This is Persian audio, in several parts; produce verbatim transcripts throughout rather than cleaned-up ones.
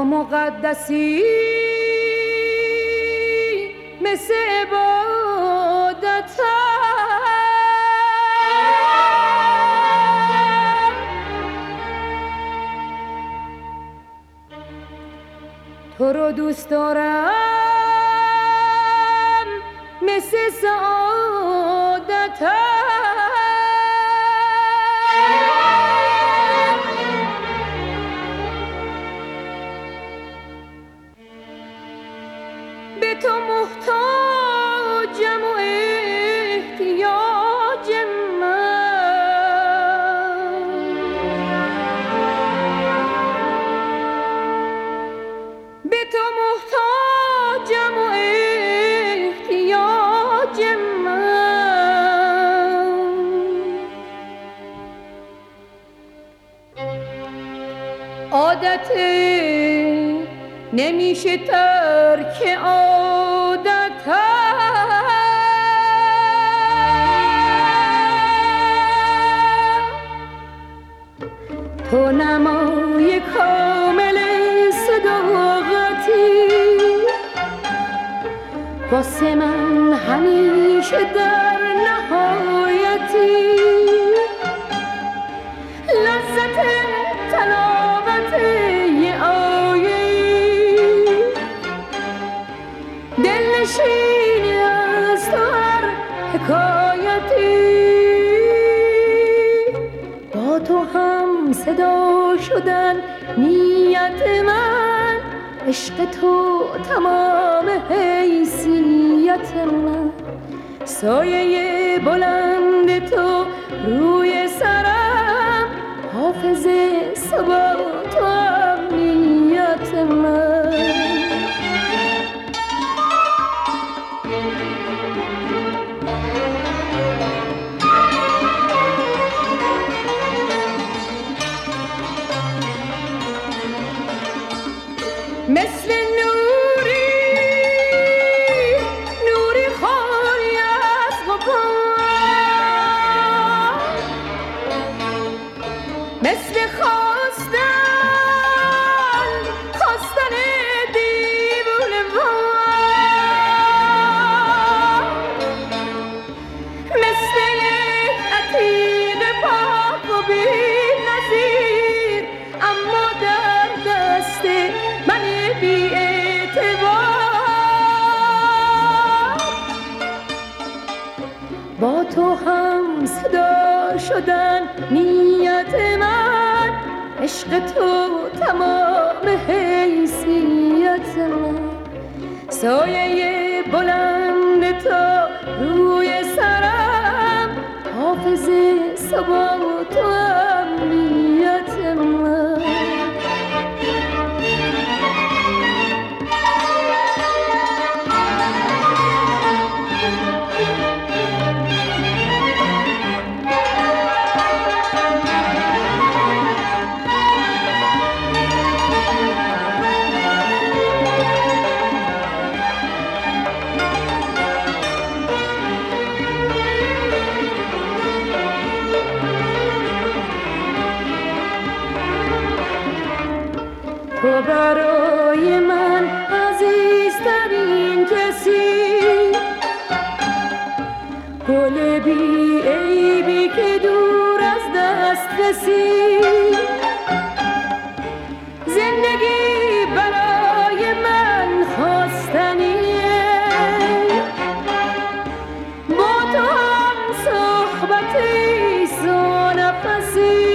مقدسی مثل عبادت تو رو دوست دارم مثل سعادت به تو محتاجم و احتیاج من به تو محتاجم و احتیاج من عادت نمیشه ترک عادت تو نمای کامل صداقتی واسه من همیشه در نهایتی لذت تلاوت یه دلنشینی از تو هر حکایتی با تو هم صدا شدن نیت من عشق تو تمام حیثیت من سایه بلند تو روی سرم حافظ ثبات و امنیت من مثل نوری نوری خالی از غبار مثل خواستن خواستن دیوونه وار مثل یک عتیق پاک و بی نظیر اما در دست من بی اعتبار با تو هم صدا شدن نیت من عشق تو تمام حیثیت من سایه بلند تو روی سرم حافظ ثبات و امنیت من تو برای من عزیزترین کسی گل بی عیبی که دور از دست رسید زندگی برای من خواستنیه با تو هم صحبت ایسا نفسی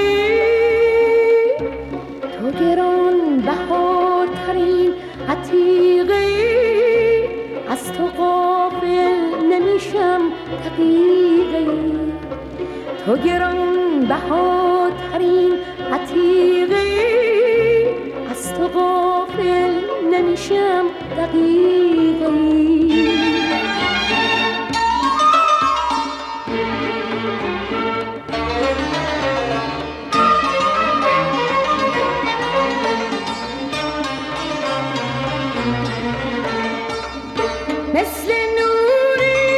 تو گران بهاترین عتیقی از تو غافل نمیشم دقیقی تو گران بهاترین عتیقی از تو غافل نمیشم دقیقی مثل نوری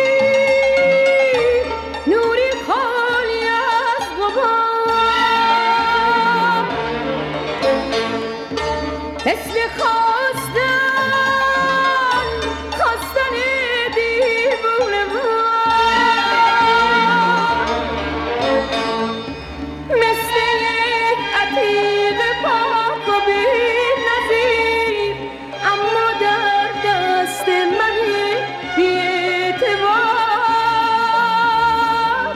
نوری خالی از غبار مثل مثل خواستن خواستن دیوونه من، مثل یک عتیق پاک و بی نظیر، اما در دست منی بی اعتبار.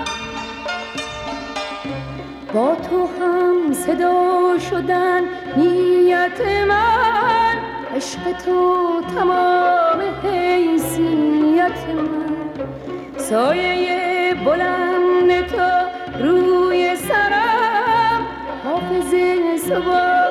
با تو هم صدا شدن نیت من، عشق تو تمام حیثیت من، سایه بلند تو روی سرم، حافظ صبح